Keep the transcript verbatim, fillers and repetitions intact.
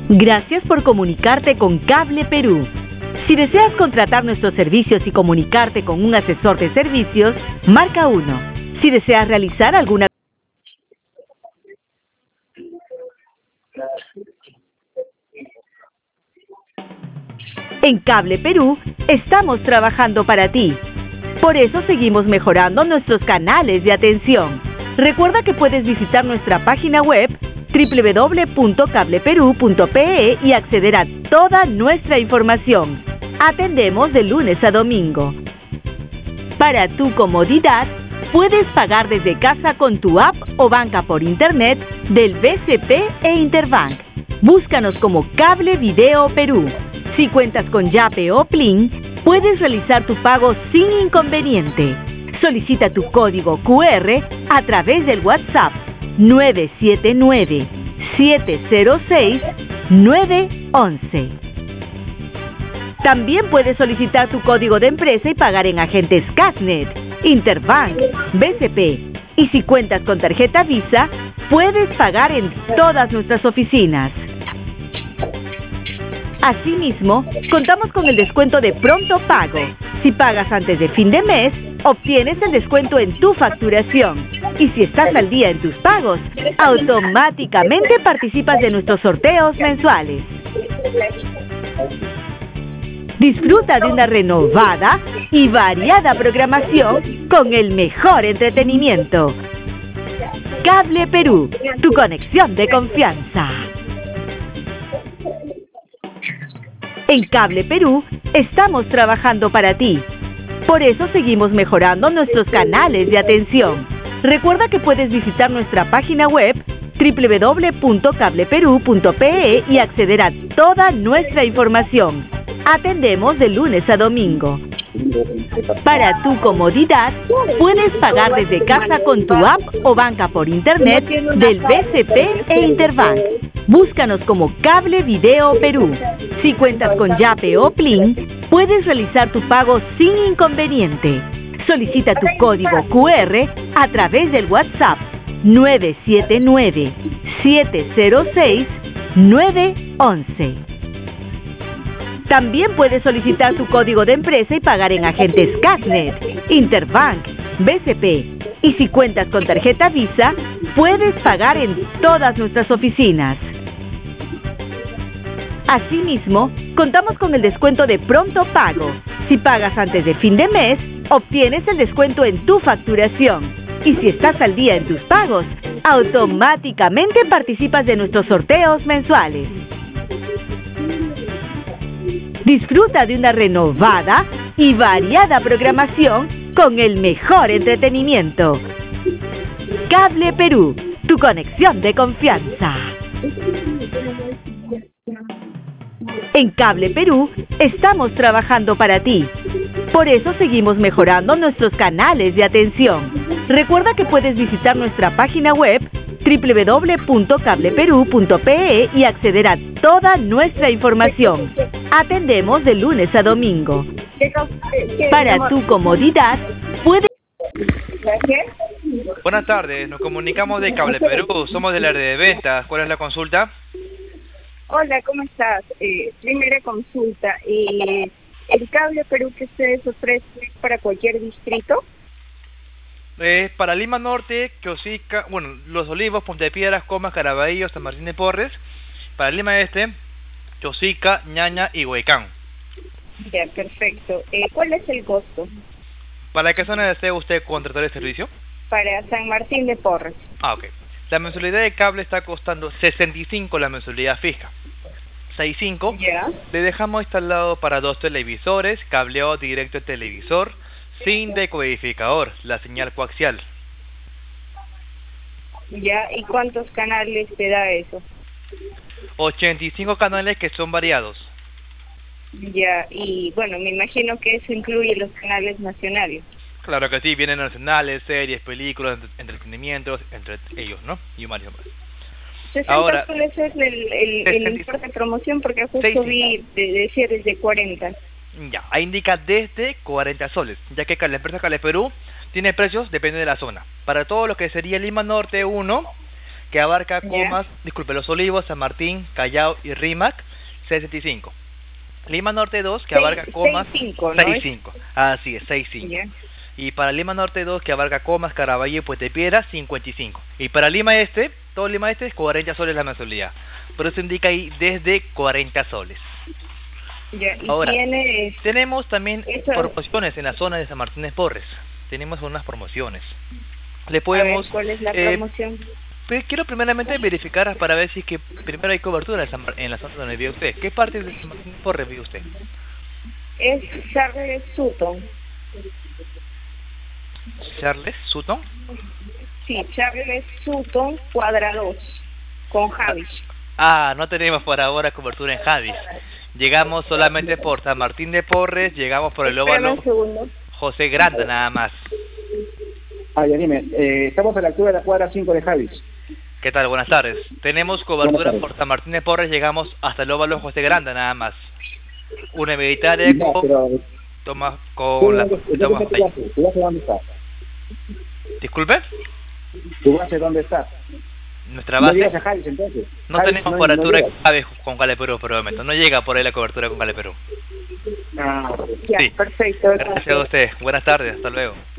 Gracias por comunicarte con Cable Perú. Si deseas contratar nuestros servicios y comunicarte con un asesor de servicios, marca uno. Si deseas realizar alguna... En Cable Perú estamos trabajando para ti. Por eso seguimos mejorando nuestros canales de atención. Recuerda que puedes visitar nuestra página web doble u doble u doble u punto cable perú punto pe e y acceder a toda nuestra información. Atendemos de lunes a domingo. Para tu comodidad, puedes pagar desde casa con tu app o banca por internet del B C P e Interbank. Búscanos como Cable Video Perú. Si cuentas con Yape o Plin, puedes realizar tu pago sin inconveniente. Solicita tu código cu erre a través del WhatsApp nueve siete nueve, siete cero seis, nueve once. También puedes solicitar tu código de empresa y pagar en agentes Casnet, Interbank, B C P. Y si cuentas con tarjeta Visa, puedes pagar en todas nuestras oficinas. Asimismo, contamos con el descuento de pronto pago. Si pagas antes de fin de mes, obtienes el descuento en tu facturación. Y si estás al día en tus pagos, automáticamente participas de nuestros sorteos mensuales. Disfruta de una renovada y variada programación con el mejor entretenimiento. Cable Perú, tu conexión de confianza. En Cable Perú estamos trabajando para ti. Por eso seguimos mejorando nuestros canales de atención. Recuerda que puedes visitar nuestra página web doble u doble u doble u punto cable perú punto pe e y acceder a toda nuestra información. Atendemos de lunes a domingo. Para tu comodidad, puedes pagar desde casa con tu app o banca por internet del B C P e Interbank. Búscanos como Cable Video Perú. Si cuentas con Yape o Plin, puedes realizar tu pago sin inconveniente. Solicita tu código cu erre a través del WhatsApp nueve siete nueve, siete cero seis, nueve once. También puedes solicitar tu código de empresa y pagar en agentes Casnet, Interbank, B C P. Y si cuentas con tarjeta Visa, puedes pagar en todas nuestras oficinas. Asimismo, contamos con el descuento de pronto pago. Si pagas antes de fin de mes, obtienes el descuento en tu facturación. Y si estás al día en tus pagos, automáticamente participas de nuestros sorteos mensuales. Disfruta de una renovada y variada programación con el mejor entretenimiento. Cable Perú, tu conexión de confianza. En Cable Perú estamos trabajando para ti. Por eso seguimos mejorando nuestros canales de atención. Recuerda que puedes visitar nuestra página web doble u doble u doble u punto cable perú punto pe e y acceder a toda nuestra información. Atendemos de lunes a domingo. Para tu comodidad, puedes... Buenas tardes, nos comunicamos de Cable Perú, somos del área de ventas. ¿Cuál es la consulta? Hola, ¿cómo estás? Eh, primera consulta. Eh, ¿El Cable Perú que ustedes ofrecen es para cualquier distrito? Es para Lima Norte, Chosica, bueno, Los Olivos, Ponte Piedras, Comas, Caraballo, San Martín de Porres. Para Lima Este, Chosica, Ñaña y Huaycán. Ya, perfecto. Eh, ¿Cuál es el costo? ¿Para qué zona desea usted contratar el servicio? Para San Martín de Porres. Ah, ok. La mensualidad de cable está costando sesenta y cinco la mensualidad fija. sesenta y cinco. Ya. Le dejamos instalado para dos televisores, cableado directo al televisor, sin decodificador, la señal coaxial. Ya, ¿y cuántos canales te da eso? ochenta y cinco canales que son variados. Ya, y bueno, me imagino que eso incluye los canales nacionales. Claro que sí, vienen nacionales, series, películas, entretenimientos, entre ellos, ¿no? Y varios más. sesenta Ahora, soles es el, el, el importe de promoción, porque justo seis, vi de, decía desde cuarenta. Ya, ahí indica desde cuarenta soles, ya que la empresa Cable Perú tiene precios, depende de la zona. Para todo lo que sería Lima Norte uno, que abarca Ya. comas, disculpe, Los Olivos, San Martín, Callao y Rímac, sesenta y cinco. Lima Norte dos, que Seis- abarca comas, seis cinco, ¿no? sesenta y cinco. Así es, sesenta y cinco. Ya. Y para Lima Norte dos, que abarca Comas, Caraballo y Puente Piedra, cincuenta y cinco. Y para Lima Este, todo Lima Este es cuarenta soles la mensualidad. Por eso indica ahí desde cuarenta soles. Ya. Y Ahora, tiene... tenemos también Eso- promociones en la zona de San Martín de Porres. Tenemos unas promociones. Le A podemos... ver, ¿cuál es la eh, promoción? Pe- Quiero primeramente verificar para ver si es que primero hay cobertura en, San Mar- en la zona donde vive usted. ¿Qué parte de San Martín de Porres vive usted? Es Charles Sutton. Charles Sutton. Sí, Charles Sutton, cuadrados, con Javis. Ah, no tenemos por ahora cobertura en Javis. Llegamos solamente por San Martín de Porres, llegamos por el Espérame óvalo un segundo. José Granda nada más. Ah, ya dime, eh, estamos a la altura de la cuadra cinco de Javis. ¿Qué tal? Buenas tardes. Tenemos cobertura Buenas tardes. por San Martín de Porres, llegamos hasta el óvalo José Granda nada más. Una meditaria No, con... pero... Toma ¿tú con la... dónde- ¿tú toma- dónde- tu base? ¿Tu base dónde está? Disculpe, ¿Tu base dónde está? nuestra No base... llegas a Javis entonces. No Javis tenemos no- cobertura no en llegas. Javis con Cale Perú por el momento. No llega por ahí la cobertura con Cale Perú. Ah, Ya, Sí. perfecto. Gracias a usted. Buenas tardes. Hasta luego.